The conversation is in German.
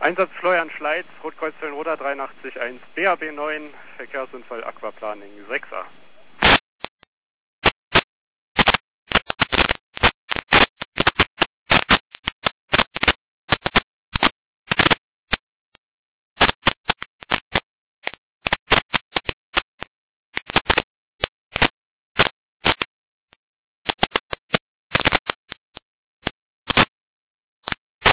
Einsatz Florian Schleitz, Rotkreuz Roda 83.1, BAB 9, Verkehrsunfall Aquaplaning 6a.